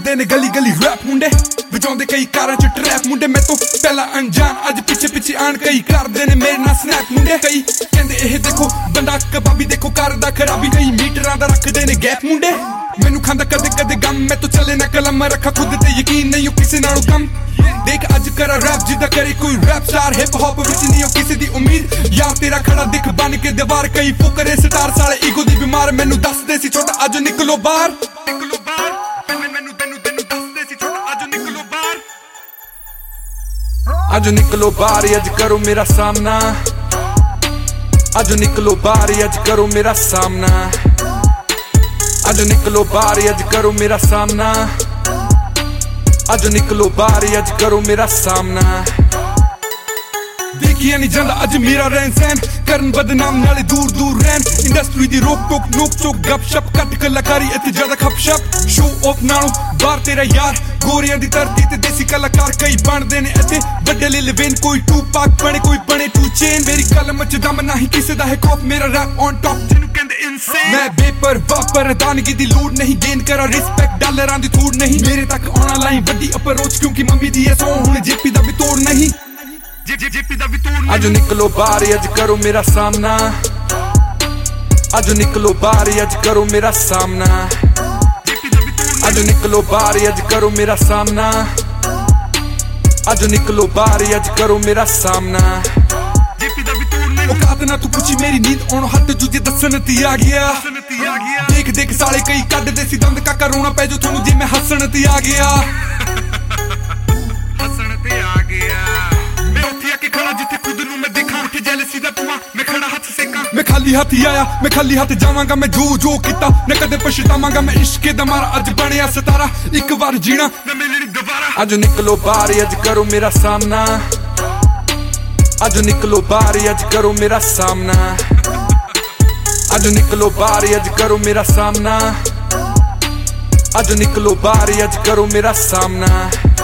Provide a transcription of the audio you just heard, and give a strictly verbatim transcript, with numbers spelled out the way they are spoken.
ਕਰਦੇ ਨੇ ਗਲੀ ਗਲੀ ਰੈਪ ਮੁੰਡੇ ਵਜਾਉਂਦੇ ਕਈ ਕਾਰਾਂ ਚ ਟਰੈਪ ਮੁੰਡੇ ਮੈਂ ਤੋਂ ਪਹਿਲਾਂ ਅਣਜਾਣ ਅੱਜ ਪਿੱਛੇ ਪਿੱਛੇ ਆਣ ਕਈ ਕਰਦੇ ਨੇ ਮੇਰੇ ਨਾਲ ਸਨੈਪ ਮੁੰਡੇ ਕਈ ਕਹਿੰਦੇ ਇਹ ਦੇਖੋ ਬੰਦਾ ਕਬਾਬੀ ਦੇਖੋ ਕਰਦਾ ਖਰਾਬੀ ਕਈ ਮੀਟਰਾਂ ਦਾ ਰੱਖਦੇ ਨੇ ਗੈਪ ਮੁੰਡੇ ਮੈਨੂੰ ਖਾਂਦਾ ਕਦੇ ਕਦੇ ਗਮ ਮੈਂ ਤੋਂ ਚੱਲੇ ਨਾ ਕਲਮ ਰੱਖਾ ਖੁਦ ਤੇ ਯਕੀਨ ਨਹੀਂ ਕਿਸੇ ਨਾਲੋਂ ਕਮ देख अज करा रैप जिदा करे कोई रैप स्टार हिप हॉप विच नहीं हो किसी दी उम्मीद यार तेरा खड़ा दिख बन के दीवार कई फुकरे स्टार साले ईगो दी बीमार मैनू दस दे सी छोटा अज निकलो बाहर निकलो बाहर मैनू तेनू तेनू दस दे सी छोटा अज निकलो बाहर अज निकलो बाहर अज करो मेरा सामना अज निकलो बाहर अज करो मेरा सामना अज निकलो बाहर अज करो मेरा सामना अज निकलो बाहर अज करो मेरा सामना देखिए नहीं जांदा अज मेरा रहन सहन करन बदनाम नाले दूर दूर रहन इंडस्ट्री दी रोक टोक नोक चोक गप शप कट कलाकारी इत्ते ज्यादा खप शप शो ऑफ नालों बाहर तेरा यार गोरियां दी धरती ते देसी कलाकार कई बनदे ने इत्ते बड़े ले लेवेन कोई टू पाक बने कोई बने टू चेन मेरी कलम च दम नहीं किसे दा है खौफ मेरा रैप ऑन टॉप जिन्नू कहंदे इनसेन मैं बेपरवाह परदानगी दी लूट नहीं गेन करा रिस्पेक्ट डॉलरां दी थूड़ नहीं मेरे तक आना लाइन वड्डी अप्रोच क्योंकि मम्मी दी है सो हुण जेपी दा भी तोड़ नहीं अज निकलो बाहर अज करो मेरा सामना अज निकलो बाहर अज करो मेरा सामना अज निकलो बाहर अज करो मेरा सामना अज निकलो बाहर अज करो मेरा सामना औकात ना तू पुछी मेरी नींद आउण हट जुजे दसन ती आ गया देख देख साले कई कड दे सी दंद काका रोना पै जो थोनू जे मैं हसन ती आ गया हसन ते आ गया मैं खाली हाथ ही आया मैं खाली हाथ जावांगा मैं जो जो किता मैं कदे पछतावांगा मैं इश्क दा मारा अज बनिया सितारा एक बार जीना मैं मिलनी दोबारा अज निकलो बाहर अज करो मेरा सामना अज निकलो बाहर अज करो मेरा सामना अज निकलो बाहर अज करो मेरा सामना अज निकलो बाहर अज करो मेरा सामना